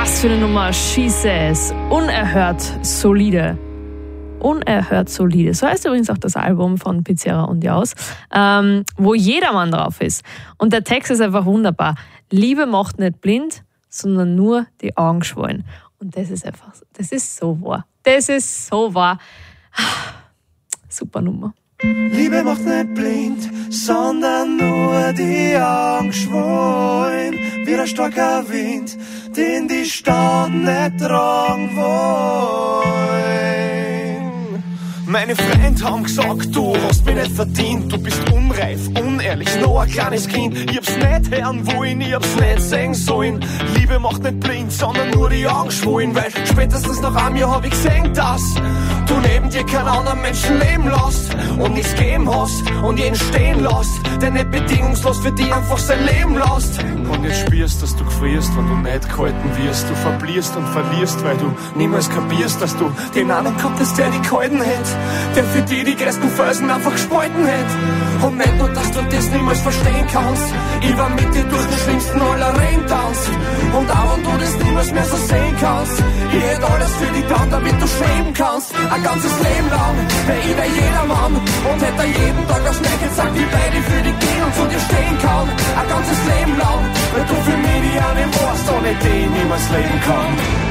Was für eine Nummer, She Says. Unerhört solide. Unerhört solide. So heißt übrigens auch das Album von Pizzera und Jaus, wo jedermann drauf ist. Und der Text ist einfach wunderbar. Liebe macht nicht blind, sondern nur die Augen geschwollen. Und das ist einfach, das ist so wahr. Das ist so wahr. Super Nummer. Liebe macht nicht blind, sondern nur die Augen geschwollen. Wie der starker Wind, den die Stauden nicht tragen wollen. Meine Freunde haben gesagt, du hast mich nicht verdient. Du bist unreif, unehrlich, noch ein kleines Kind. Ich hab's nicht hören wollen, ich hab's nicht sehen sollen. Liebe macht nicht blind, sondern nur die Augen schwollen. Weil spätestens nach einem Jahr hab ich gesehen, dass du neben dir keinen anderen Menschen leben lässt und nichts geben hast und jeden stehen lässt, der nicht bedingungslos für dich einfach sein Leben lässt. Und jetzt spürst, dass du gefrierst, wenn du nicht gehalten wirst. Du verblierst und verlierst, weil du niemals kapierst, dass du den anderen gehabt hast, der dich gehalten hätte, der für dich die größten Felsen einfach gespalten hätte. Und nicht nur, dass du das niemals verstehen kannst, ich war mit dir durch den schlimmsten aller Raintanz. Und auch wenn du das niemals mehr so sehen kannst, ich hätte alles für dich dann, damit du schweben kannst. Ein ganzes Leben lang, weil ich wär jedermann und hätte jeden Tag aufs Neck gesagt, wie weit ich für dich gehen und zu dir stehen kann. Ein ganzes Leben lang, weil du für mich die eine warst, ohne die ich niemals leben kann.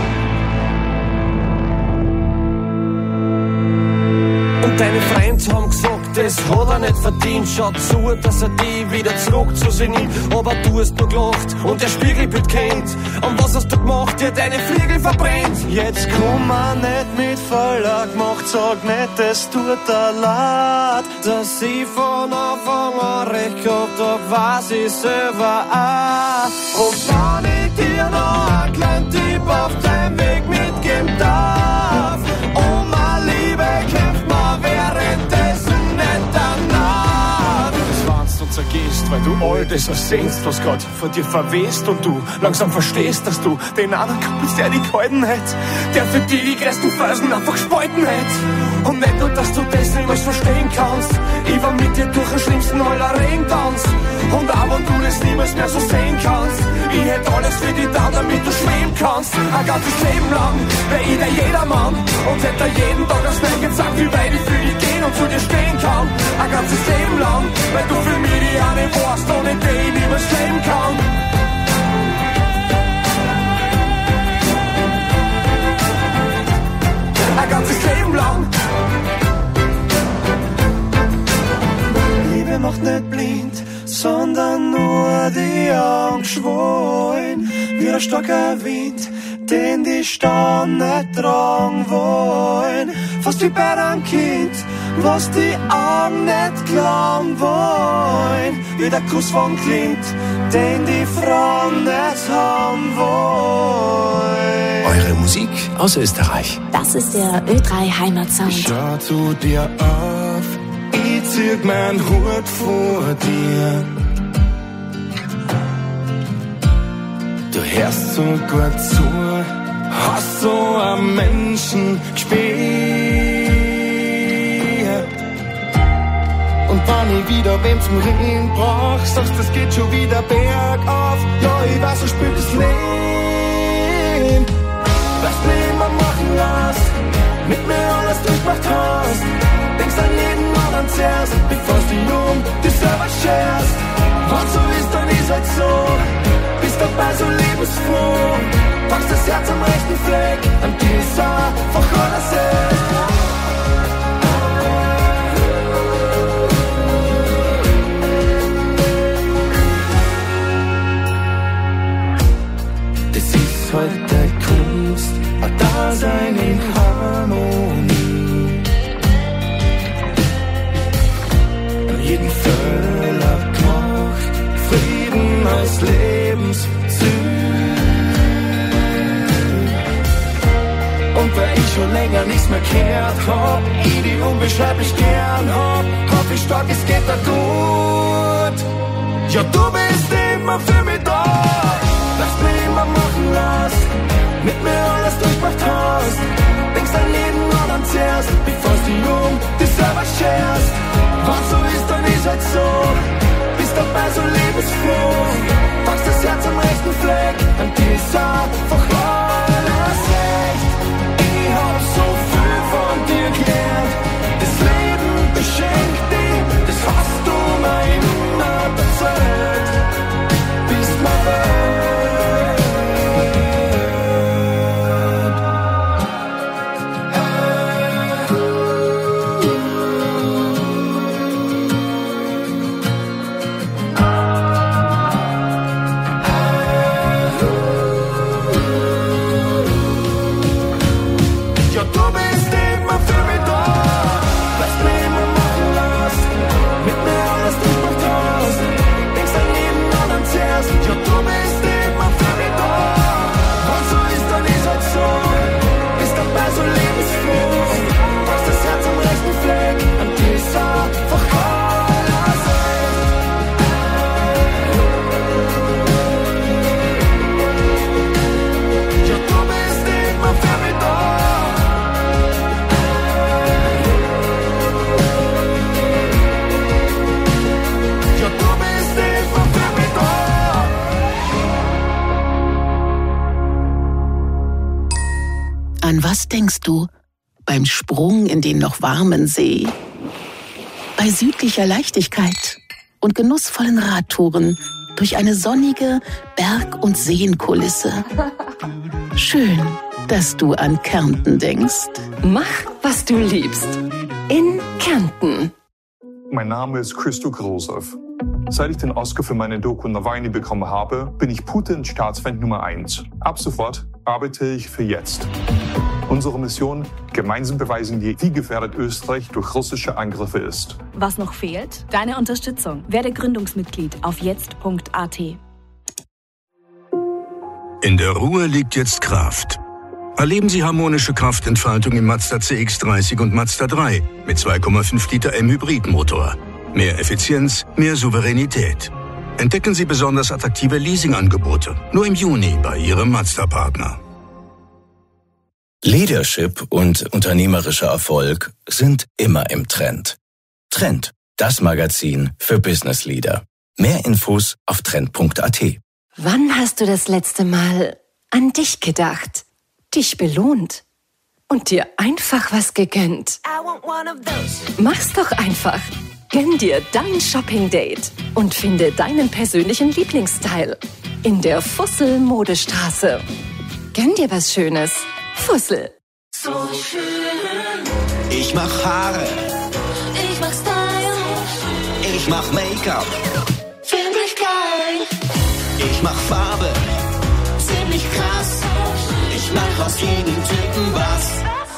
Und deine Freunde haben gesagt, das hat er nicht verdient. Schaut zu, dass er die wieder zurück zu sich nimmt. Aber du hast nur gelacht und der Spiegelbild kennt. Und was hast du gemacht? Dir deine Flügel verbrennt. Jetzt komm man nicht mit voller Gemacht. Sag nicht, es tut dir leid, dass ich von Anfang an recht gehabt hab, weiß ich selber auch. Und wenn ich dir noch einen kleinen Tipp auf deinem Weg mitgeben darf, oh meine Liebe, kämpft man währenddessen nicht danach. Das warnst und zergehst, weil du all das ersehnst, was Gott vor dir verwest und du langsam verstehst, dass du den anderen kappelst, der dich gehalten hätte, der für dich die größten Felsen einfach gespalten hätte. Und nicht nur, dass du das niemals verstehen kannst, ich war mit dir durch den schlimmsten aller Regentanz. Und auch wenn du das niemals mehr so sehen kannst, ich hätte alles für dich da, damit du schweben kannst. Ein ganzes Leben lang, wär ich der Jedermann und hätte jeden Tag aufs Neck gesagt, wie weit ich für dich gehen und zu dir stehen kann. Ein ganzes Leben lang, weil du für mich die eine warst, ohne die ich niemals leben kann. Ein ganzes Leben lang. Liebe macht nicht blind, sondern nur die Augen geschwollen. Wie der starker Wind, den die Stauden nicht tragen wollen. Fast wie bei einem Kind, was die Augen nicht glauben wollen. Wie der Kuss von Klint, den die Frauen nicht haben wollen. Eure Musik aus Österreich. Das ist der Ö3 Heimatsound. Schau zu dir auf, ich zieh mein Hut vor dir. Du hörst so gut zu, hast so einen Menschen gespielt. Und wenn ich wieder wem zum Reden brauch, sagst das geht schon wieder bergauf. Ja, ich weiß, so spielt das Leben. Was mir immer machen lässt, mit mir alles durchmacht hast. Denkst an jeden anderen zuerst, bevor du dich selber scherst. Und so ist, dann ist halt so, bist dabei so lebensfroh. Packst das Herz am rechten Fleck, an dir ist einfach alles echt. Das ist heute Kunst, ein Dasein in Harmonie. An jeden Fehler gemacht, Frieden als Lebensziel. Und weil ich schon länger nichts mehr gehört hab, ich die unbeschreiblich gern hab ich stark, es geht da gut. Ja, du bist immer für mich da, lass mich immer machen lässt, mit mir alles durchmacht hast. Denkst an jeden anderen zuerst, bevor du dich selber scherst. Was so ist, dann ist halt so, bist dabei so lebensfroh. Packst das Herz am rechten Fleck, an dir ist einfach klar. An was denkst du? Beim Sprung in den noch warmen See? Bei südlicher Leichtigkeit und genussvollen Radtouren durch eine sonnige Berg- und Seenkulisse. Schön, dass du an Kärnten denkst. Mach, was du liebst. In Kärnten. Mein Name ist Christo Grosow. Seit ich den Oscar für meine Doku Nawalny bekommen habe, bin ich Putins Staatsfeind Nummer 1. Ab sofort arbeite ich für Jetzt. Unsere Mission: gemeinsam beweisen wir, wie gefährdet Österreich durch russische Angriffe ist. Was noch fehlt? Deine Unterstützung. Werde Gründungsmitglied auf jetzt.at. In der Ruhe liegt jetzt Kraft. Erleben Sie harmonische Kraftentfaltung im Mazda CX-30 und Mazda 3 mit 2,5 Liter M-Hybridmotor. Mehr Effizienz, mehr Souveränität. Entdecken Sie besonders attraktive Leasingangebote. Nur im Juni bei Ihrem Mazda-Partner. Leadership und unternehmerischer Erfolg sind immer im Trend. Trend, das Magazin für Business Leader. Mehr Infos auf trend.at. Wann hast du das letzte Mal an dich gedacht, dich belohnt und dir einfach was gegönnt? Mach's doch einfach. Gönn dir dein Shopping-Date und finde deinen persönlichen Lieblingsstyle in der Fussel-Modestraße. Gönn dir was Schönes. Fussel. So schön. Ich mach Haare. Ich mach Style. Ich mach Make-up. Find ich geil. Ich mach Farbe. Ziemlich krass. Ich mach aus jedem Typen was.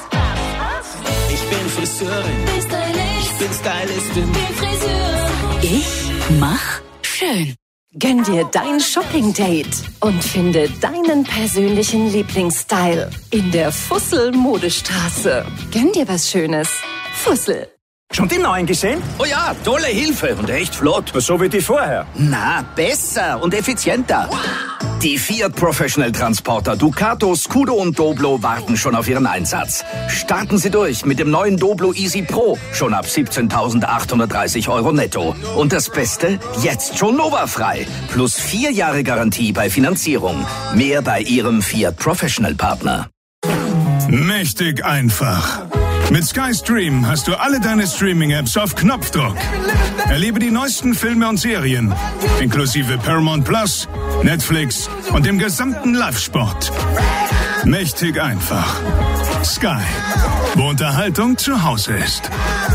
Ich bin Friseurin. Bin Stylist. Ich bin Stylistin. Bin Friseur. Ich mach schön. Gönn dir dein Shopping-Date und finde deinen persönlichen Lieblingsstyle in der Fussel-Modestraße. Gönn dir was Schönes. Fussel. Schon die neuen gesehen? Oh ja, tolle Hilfe und echt flott. So wie die vorher. Na, besser und effizienter. Die Fiat Professional Transporter Ducato, Scudo und Doblo warten schon auf ihren Einsatz. Starten Sie durch mit dem neuen Doblo Easy Pro, schon ab 17.830 € netto. Und das Beste, jetzt schon Nova-frei. Plus 4 Jahre Garantie bei Finanzierung. Mehr bei Ihrem Fiat Professional Partner. Mächtig einfach. Mit Sky Stream hast du alle deine Streaming-Apps auf Knopfdruck. Erlebe die neuesten Filme und Serien, inklusive Paramount Plus, Netflix und dem gesamten Live-Sport. Mächtig einfach. Sky, wo Unterhaltung zu Hause ist.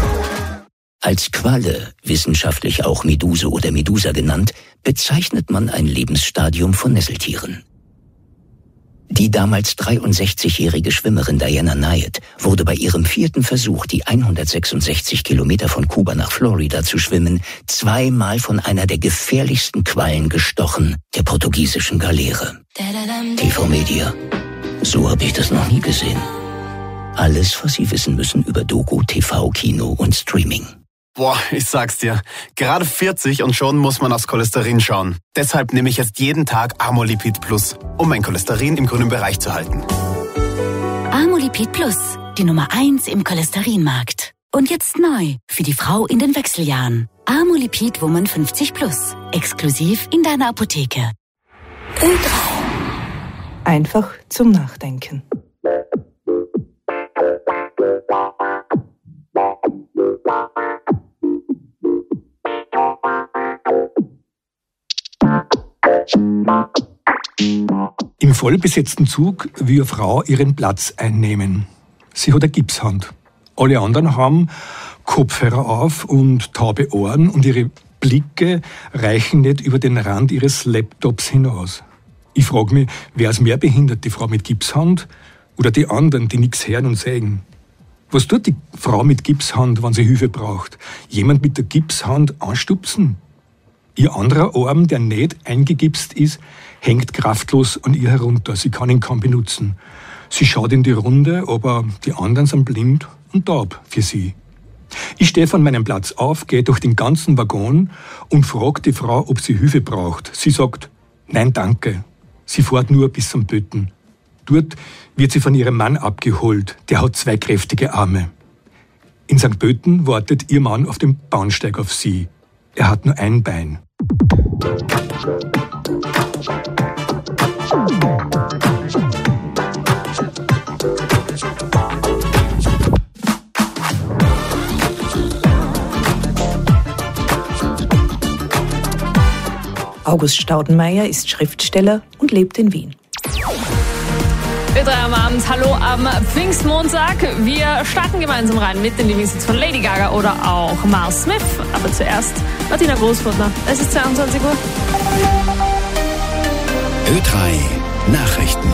Als Qualle, wissenschaftlich auch Meduse oder Medusa genannt, bezeichnet man ein Lebensstadium von Nesseltieren. Die damals 63-jährige Schwimmerin Diana Nyad wurde bei ihrem 4. Versuch, die 166 Kilometer von Kuba nach Florida zu schwimmen, 2-mal von einer der gefährlichsten Quallen gestochen, der portugiesischen Galeere. TV Media. So habe ich das noch nie gesehen. Alles, was Sie wissen müssen über Doku, TV, Kino und Streaming. Boah, ich sag's dir. Gerade 40 und schon muss man aufs Cholesterin schauen. Deshalb nehme ich jetzt jeden Tag Amolipid Plus, um mein Cholesterin im grünen Bereich zu halten. Amolipid Plus, die Nummer 1 im Cholesterinmarkt. Und jetzt neu für die Frau in den Wechseljahren. Amolipid Woman 50 Plus, exklusiv in deiner Apotheke. Ö3. Einfach zum Nachdenken. Im vollbesetzten Zug will eine Frau ihren Platz einnehmen. Sie hat eine Gipshand. Alle anderen haben Kopfhörer auf und taube Ohren und ihre Blicke reichen nicht über den Rand ihres Laptops hinaus. Ich frage mich, wer ist mehr behindert, die Frau mit Gipshand oder die anderen, die nichts hören und sehen? Was tut die Frau mit Gipshand, wenn sie Hilfe braucht? Jemand mit der Gipshand anstupsen? Ihr anderer Arm, der nicht eingegipst ist, hängt kraftlos an ihr herunter. Sie kann ihn kaum benutzen. Sie schaut in die Runde, aber die anderen sind blind und taub für sie. Ich stehe von meinem Platz auf, gehe durch den ganzen Waggon und frage die Frau, ob sie Hilfe braucht. Sie sagt, nein, danke. Sie fährt nur bis zum Bötten. Dort wird sie von ihrem Mann abgeholt. Der hat 2 kräftige Arme. In St. Pölten wartet ihr Mann auf dem Bahnsteig auf sie. Er hat nur ein Bein. August Staudenmeier ist Schriftsteller und lebt in Wien. Ö3 am Abend, hallo am Pfingstmontag. Wir starten gemeinsam rein mit den Lieblingshits von Lady Gaga oder auch Mars Smith. Aber zuerst Martina Großfurtner. Es ist 22 Uhr. Ö3 Nachrichten.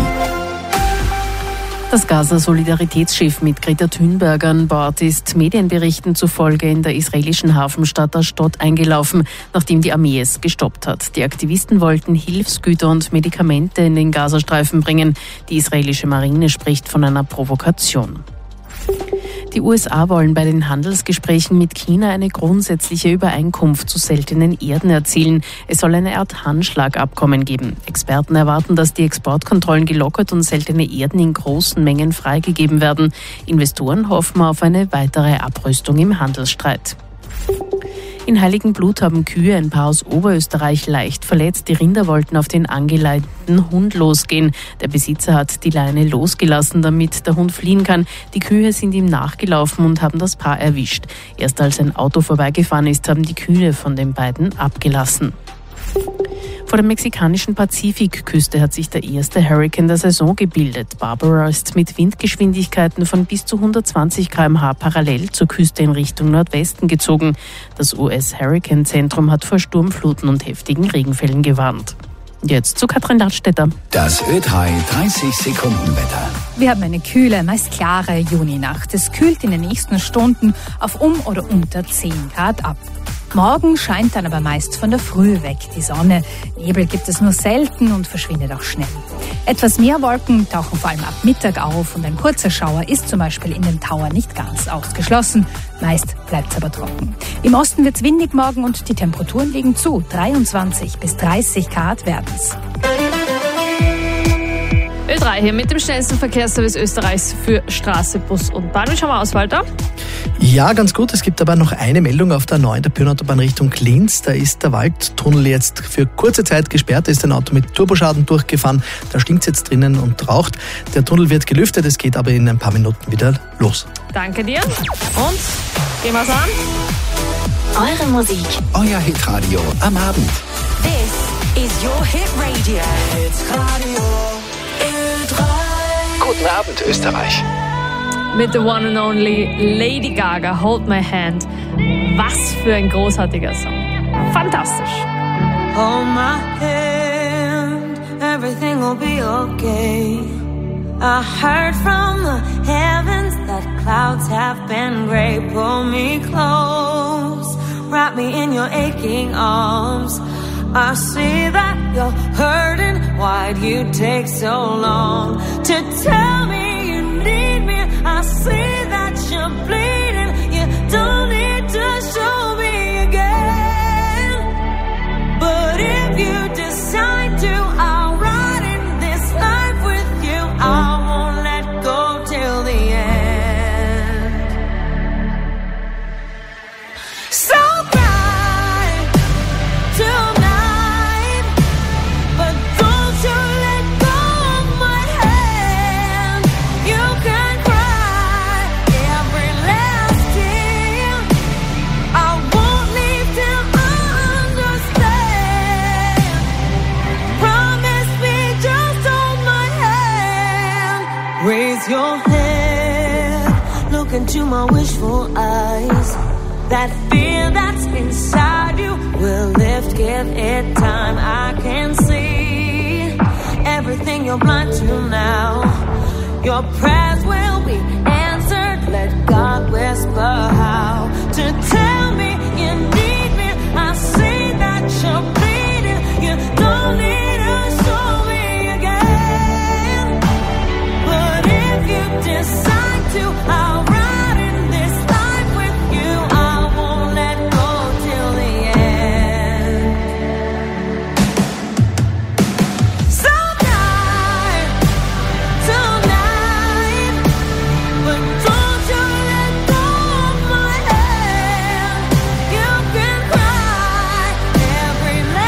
Das Gaza-Solidaritätsschiff mit Greta Thunberg an Bord ist Medienberichten zufolge in der israelischen Hafenstadt Ashdod eingelaufen, nachdem die Armee es gestoppt hat. Die Aktivisten wollten Hilfsgüter und Medikamente in den Gazastreifen bringen. Die israelische Marine spricht von einer Provokation. Die USA wollen bei den Handelsgesprächen mit China eine grundsätzliche Übereinkunft zu seltenen Erden erzielen. Es soll eine Art Handschlagabkommen geben. Experten erwarten, dass die Exportkontrollen gelockert und seltene Erden in großen Mengen freigegeben werden. Investoren hoffen auf eine weitere Abrüstung im Handelsstreit. In Heiligenblut haben Kühe ein Paar aus Oberösterreich leicht verletzt. Die Rinder wollten auf den angeleinten Hund losgehen. Der Besitzer hat die Leine losgelassen, damit der Hund fliehen kann. Die Kühe sind ihm nachgelaufen und haben das Paar erwischt. Erst als ein Auto vorbeigefahren ist, haben die Kühe von den beiden abgelassen. Vor der mexikanischen Pazifikküste hat sich der erste Hurrikan der Saison gebildet. Barbara ist mit Windgeschwindigkeiten von bis zu 120 km/h parallel zur Küste in Richtung Nordwesten gezogen. Das US-Hurrikan-Zentrum hat vor Sturmfluten und heftigen Regenfällen gewarnt. Jetzt zu Katrin Ladstätter. Das Ö3 30-Sekunden-Wetter. Wir haben eine kühle, meist klare Juninacht. Es kühlt in den nächsten Stunden auf um oder unter 10 Grad ab. Morgen scheint dann aber meist von der Früh weg die Sonne. Nebel gibt es nur selten und verschwindet auch schnell. Etwas mehr Wolken tauchen vor allem ab Mittag auf und ein kurzer Schauer ist zum Beispiel in den Tauern nicht ganz ausgeschlossen. Meist bleibt es aber trocken. Im Osten wird es windig morgen und die Temperaturen liegen zu. 23 bis 30 Grad werden's. Ö3 hier mit dem schnellsten Verkehrsservice Österreichs für Straße, Bus und Bahn. Wie schauen wir aus, Walter? Ja, ganz gut. Es gibt aber noch eine Meldung auf der 9. der Pyrnautobahn Richtung Linz. Da ist der Waldtunnel jetzt für kurze Zeit gesperrt. Da ist ein Auto mit Turboschaden durchgefahren. Da stinkt es jetzt drinnen und raucht. Der Tunnel wird gelüftet. Es geht aber in ein paar Minuten wieder los. Danke dir. Und gehen wir's an. Eure Musik. Euer Hitradio am Abend. This is your Hit Radio. Hitradio Ö3. Guten Abend, Österreich. Mit the one and only Lady Gaga, Hold My Hand. Was für ein großartiger Song. Fantastisch. Hold my hand, everything will be okay. I heard from the heavens that clouds have been gray. Pull me close, wrap me in your aching arms. I see that you're hurting, why'd you take so long to tell me you need me? I see that you're bleeding, you don't need to show me again. But if you decide to, I'll ride in this life with you. I won't let go till the end. So cry tonight, but don't you let go of my hand. You can cry every last tear. I won't leave till I understand. Promise me, just hold my hand. Raise your head, look into my wishful eyes. That fear that's inside you will lift, give it time. I can see everything you're blind to now. Your prayers will be answered. Let God whisper how to tell me you need me. I see that you're bleeding. You don't need to show me again. But if you decide to, I'll ride in this life with you. I won't let go till the end. So die tonight, but don't you let go of my hand. You can cry every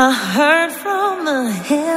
I heard from the hill.